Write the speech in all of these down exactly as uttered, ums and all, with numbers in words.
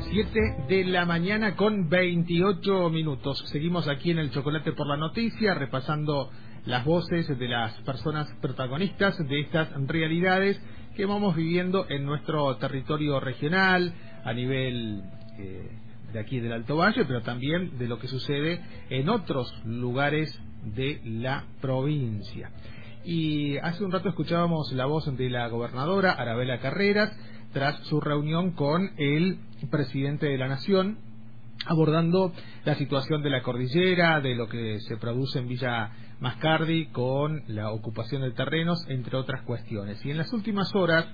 siete de la mañana con veintiocho minutos. Seguimos aquí en el Chocolate por la Noticia, repasando las voces de las personas protagonistas de estas realidades que vamos viviendo en nuestro territorio regional, a nivel eh, de aquí del Alto Valle, pero también de lo que sucede en otros lugares de la provincia. Y hace un rato escuchábamos la voz de la gobernadora Arabela Carreras tras su reunión con el presidente de la Nación, abordando la situación de la cordillera, de lo que se produce en Villa Mascardi con la ocupación de terrenos, entre otras cuestiones. Y en las últimas horas,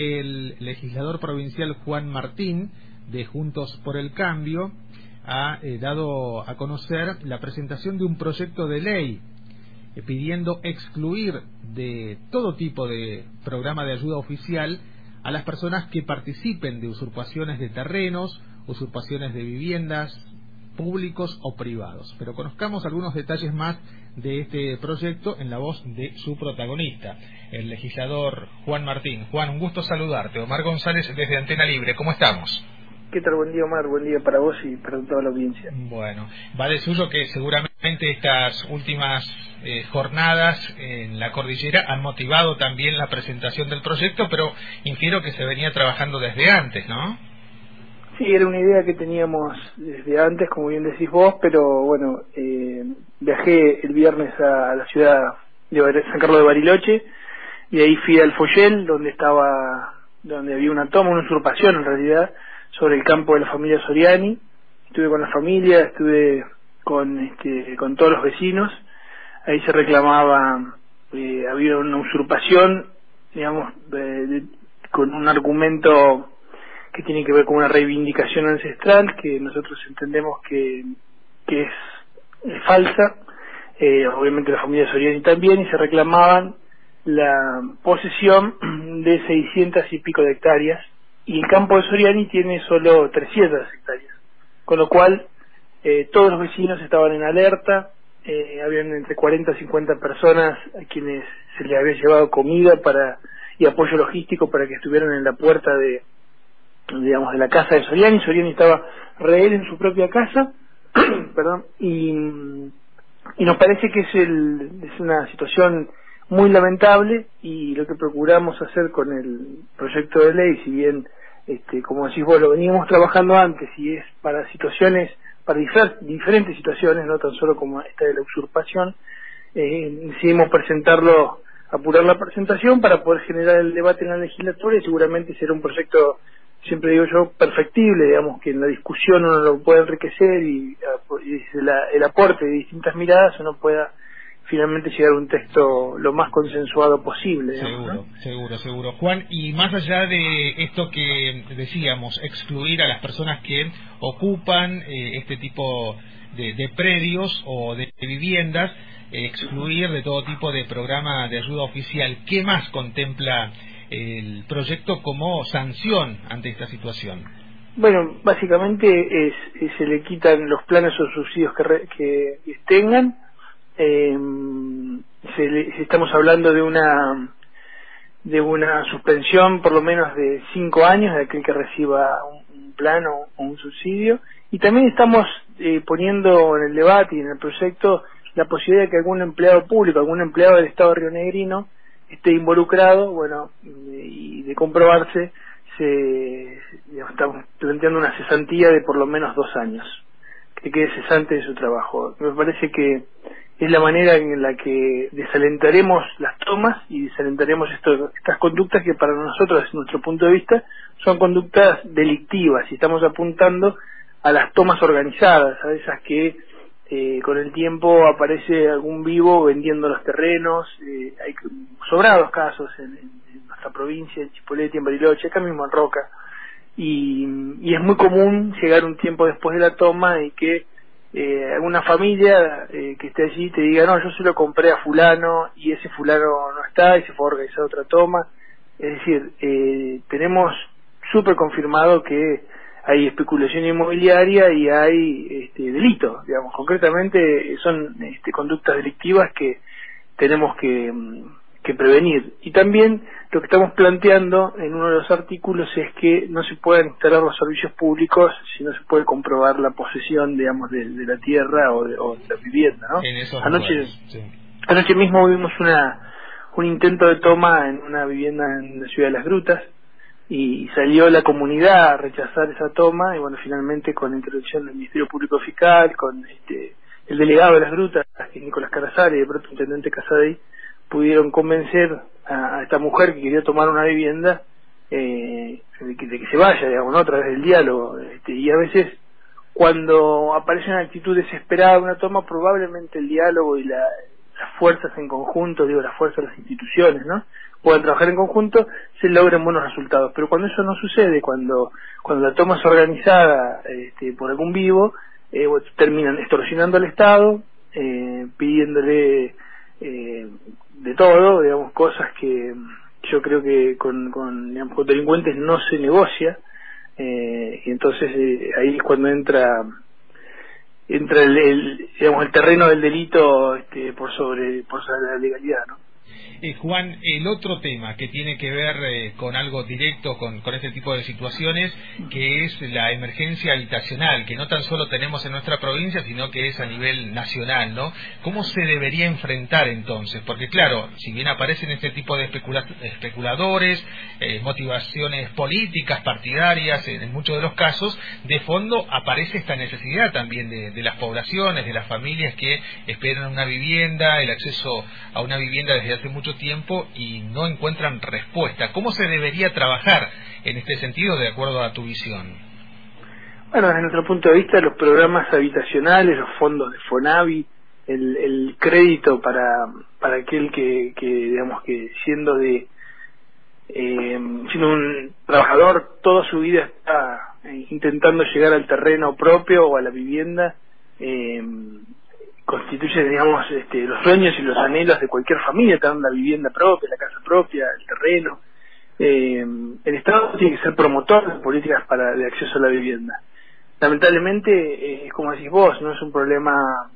el legislador provincial Juan Martín, de Juntos por el Cambio, ha eh, dado a conocer la presentación de un proyecto de ley eh, pidiendo excluir de todo tipo de programa de ayuda oficial a las personas que participen de usurpaciones de terrenos, usurpaciones de viviendas públicos o privados. Pero conozcamos algunos detalles más de este proyecto en la voz de su protagonista, el legislador Juan Martín. Juan, un gusto saludarte. Omar González desde Antena Libre. ¿Cómo estamos? ¿Qué tal? Buen día, Omar. Buen día para vos y para toda la audiencia. Bueno, va de suyo que seguramente estas últimas eh, jornadas en la cordillera han motivado también la presentación del proyecto, pero infiero que se venía trabajando desde antes, ¿no? Sí, era una idea que teníamos desde antes, como bien decís vos, pero bueno, eh, viajé el viernes a la ciudad de San Carlos de Bariloche y ahí fui al Foyel, donde estaba, donde había una toma, una usurpación en realidad, sobre el campo de la familia Soriani. Estuve con la familia, estuve con este, con todos los vecinos. Ahí se reclamaba, eh, había una usurpación, digamos, de, de, con un argumento que tiene que ver con una reivindicación ancestral que nosotros entendemos que, que es, es falsa, eh, obviamente la familia Soriani también, y se reclamaban la posesión de seiscientas y pico de hectáreas, y el campo de Soriani tiene solo trescientas hectáreas, con lo cual eh, todos los vecinos estaban en alerta. Eh, habían entre cuarenta y cincuenta personas a quienes se les había llevado comida para y apoyo logístico para que estuvieran en la puerta de, digamos, de la casa de Soriani. Soriani estaba rehén en su propia casa, perdón, y, y nos parece que es, el, es una situación muy lamentable, y lo que procuramos hacer con el proyecto de ley, si bien este, como decís vos, lo veníamos trabajando antes y es para situaciones, para difer diferentes situaciones, no tan solo como esta de la usurpación, eh, decidimos presentarlo, apurar la presentación para poder generar el debate en la legislatura, y seguramente será un proyecto, siempre digo yo, perfectible, digamos, que en la discusión uno lo puede enriquecer y, y la, el aporte de distintas miradas uno pueda finalmente llegar a un texto lo más consensuado posible, digamos, seguro, ¿no? seguro, seguro. Juan, y más allá de esto que decíamos, excluir a las personas que ocupan eh, este tipo de, de predios o de viviendas, eh, excluir de todo tipo de programa de ayuda oficial, ¿qué más contempla el proyecto como sanción ante esta situación? Bueno, básicamente es, es se le quitan los planes o subsidios que, re, que, que tengan. Eh, se le, estamos hablando de una de una suspensión por lo menos de cinco años de aquel que reciba un, un plan o, o un subsidio, y también estamos eh, poniendo en el debate y en el proyecto la posibilidad de que algún empleado público, algún empleado del Estado rionegrino esté involucrado, bueno, y de comprobarse se digamos, estamos planteando una cesantía de por lo menos dos años, que quede cesante de su trabajo. Me parece que es la manera en la que desalentaremos las tomas y desalentaremos esto, estas conductas que para nosotros, desde nuestro punto de vista, son conductas delictivas, y estamos apuntando a las tomas organizadas, a esas que eh, con el tiempo aparece algún vivo vendiendo los terrenos. Eh, hay sobrados casos en, en, en nuestra provincia, en Chipoleti, en Bariloche, acá mismo en Roca, y, y es muy común llegar un tiempo después de la toma y que Eh, alguna familia eh, que esté allí te diga, no, yo se lo compré a fulano y ese fulano no está y se fue a organizar otra toma. Es decir, eh, tenemos súper confirmado que hay especulación inmobiliaria y hay este, delito, digamos, concretamente son este, conductas delictivas que tenemos que, que prevenir. Y también lo que estamos planteando en uno de los artículos es que no se puedan instalar los servicios públicos si no se puede comprobar la posesión, digamos, de, de la tierra o de, o de la vivienda, ¿no? En esos Anoche, lugares, sí. anoche mismo vimos una un intento de toma en una vivienda en la ciudad de Las Grutas y salió la comunidad a rechazar esa toma y bueno, finalmente con la intervención del Ministerio Público Fiscal, con este el delegado de Las Grutas, que es Nicolás Carazari, y el propio intendente Casadei, pudieron convencer a, a esta mujer que quería tomar una vivienda eh, de, que, de que se vaya, digamos, ¿no? A través del diálogo. Este, y a veces, cuando aparece una actitud desesperada de una toma, probablemente el diálogo y la, las fuerzas en conjunto, digo, las fuerzas de las instituciones, ¿no?, puedan trabajar en conjunto, se logren buenos resultados. Pero cuando eso no sucede, cuando cuando la toma es organizada este, por algún vivo, eh, terminan extorsionando al Estado, eh, pidiéndole eh, de todo, digamos, cosas que yo creo que con, con, digamos, con delincuentes no se negocia, eh, y entonces eh, ahí es cuando entra entra el, el digamos el terreno del delito este, por sobre por sobre la legalidad, ¿no? Eh, Juan, el otro tema que tiene que ver eh, con algo directo con, con este tipo de situaciones, que es la emergencia habitacional, que no tan solo tenemos en nuestra provincia, sino que es a nivel nacional, ¿no? ¿Cómo se debería enfrentar entonces? Porque claro, si bien aparecen este tipo de especula especuladores, eh, motivaciones políticas, partidarias, en, en muchos de los casos, de fondo aparece esta necesidad también de, de las poblaciones, de las familias que esperan una vivienda, el acceso a una vivienda desde hace mucho tiempo y no encuentran respuesta. ¿Cómo se debería trabajar en este sentido de acuerdo a tu visión? Bueno, desde nuestro punto de vista, los programas habitacionales, los fondos de Fonavi, el, el crédito para para aquel que, que digamos que siendo de eh, siendo un trabajador toda su vida está intentando llegar al terreno propio o a la vivienda, eh, constituye, digamos, este, los sueños y los anhelos de cualquier familia, tener la vivienda propia, la casa propia, el terreno. Eh, el Estado tiene que ser promotor de políticas para de acceso a la vivienda. Lamentablemente, eh, como decís vos, no es un problema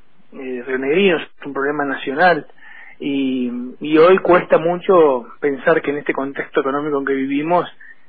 eh, rionegrino, es un problema nacional. Y, y hoy cuesta mucho pensar que en este contexto económico en que vivimos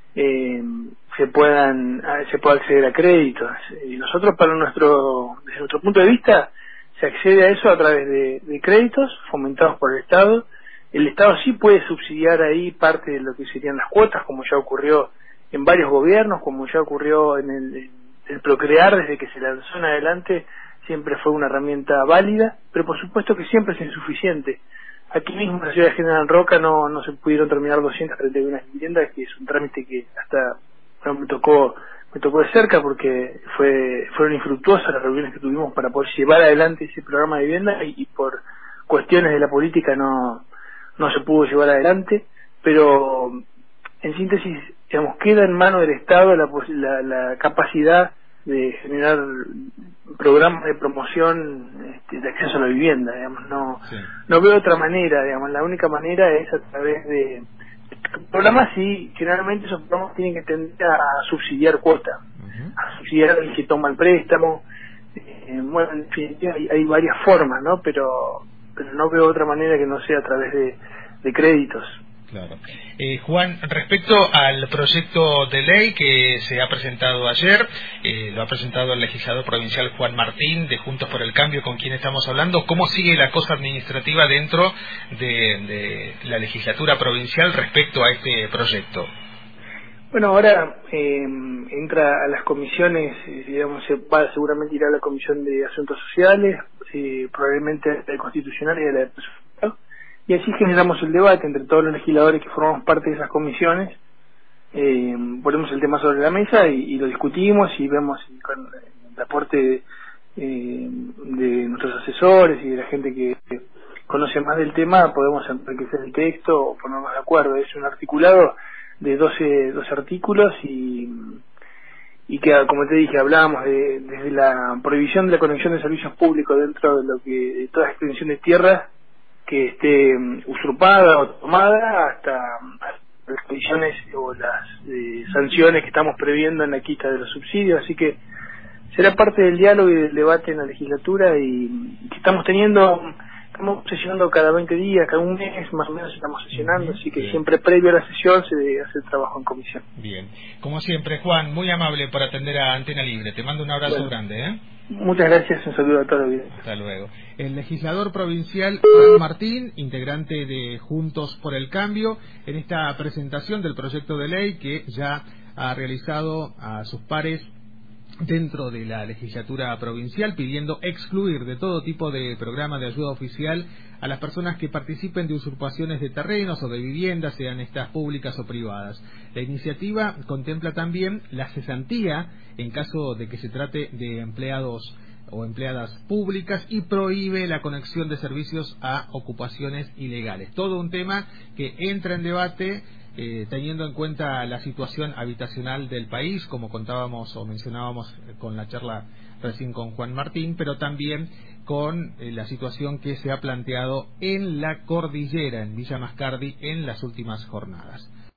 eh, se puedan se pueda acceder a créditos. Y nosotros, para nuestro desde nuestro punto de vista, se accede a eso a través de, de créditos fomentados por el Estado. El Estado sí puede subsidiar ahí parte de lo que serían las cuotas, como ya ocurrió en varios gobiernos, como ya ocurrió en el, en el Procrear, desde que se lanzó en adelante, siempre fue una herramienta válida, pero por supuesto que siempre es insuficiente. Aquí mismo en la ciudad de General Roca no, no se pudieron terminar doscientas treinta y una viviendas, que es un trámite que hasta bueno, me tocó me tocó de cerca porque fue fueron infructuosas las reuniones que tuvimos para poder llevar adelante ese programa de vivienda y, y por cuestiones de la política no no se pudo llevar adelante, pero en síntesis, digamos, queda en manos del Estado la, la, la capacidad de generar programas de promoción este, de acceso a la vivienda, digamos, no sí. no veo otra manera, digamos, la única manera es a través de programas, sí, generalmente esos programas tienen que tender a subsidiar cuota, uh-huh. a subsidiar el que toma el préstamo, eh, bueno, en definitiva hay, hay varias formas, ¿no? Pero, pero no veo otra manera que no sea a través de, de créditos. Claro. Eh, Juan, respecto al proyecto de ley que se ha presentado ayer, eh, lo ha presentado el legislador provincial Juan Martín de Juntos por el Cambio, con quien estamos hablando, ¿cómo sigue la cosa administrativa dentro de, de la legislatura provincial respecto a este proyecto? Bueno, ahora eh, entra a las comisiones, eh, digamos, se va seguramente irá a la Comisión de Asuntos Sociales, eh, probablemente a la Constitucional y a la de Presupuesto. Y así generamos el debate entre todos los legisladores que formamos parte de esas comisiones, eh, ponemos el tema sobre la mesa y, y lo discutimos y vemos y con el aporte eh, de nuestros asesores y de la gente que conoce más del tema podemos enriquecer el texto o ponernos de acuerdo. Es un articulado de doce, doce artículos y, y que, como te dije, hablábamos de, desde la prohibición de la conexión de servicios públicos dentro de lo que de toda extensión de tierras que esté usurpada o tomada hasta las condiciones o las eh, sanciones que estamos previendo en la quita de los subsidios, así que será parte del diálogo y del debate en la legislatura y que estamos teniendo Estamos sesionando cada veinte días, cada un mes más o menos estamos sesionando, Uh-huh. así que Bien. siempre previo a la sesión se debe hacer trabajo en comisión. Bien. Como siempre, Juan, muy amable por atender a Antena Libre. Te mando un abrazo Bueno, grande, ¿eh? muchas gracias, un saludo a todos. Bien. Hasta luego. El legislador provincial Juan Martín, integrante de Juntos por el Cambio, en esta presentación del proyecto de ley que ya ha realizado a sus pares dentro de la legislatura provincial, pidiendo excluir de todo tipo de programa de ayuda oficial a las personas que participen de usurpaciones de terrenos o de viviendas, sean estas públicas o privadas. La iniciativa contempla también la cesantía en caso de que se trate de empleados o empleadas públicas y prohíbe la conexión de servicios a ocupaciones ilegales. Todo un tema que entra en debate eh, teniendo en cuenta la situación habitacional del país, como contábamos o mencionábamos con la charla recién con Juan Martín, pero también con eh, la situación que se ha planteado en la cordillera, en Villa Mascardi, en las últimas jornadas.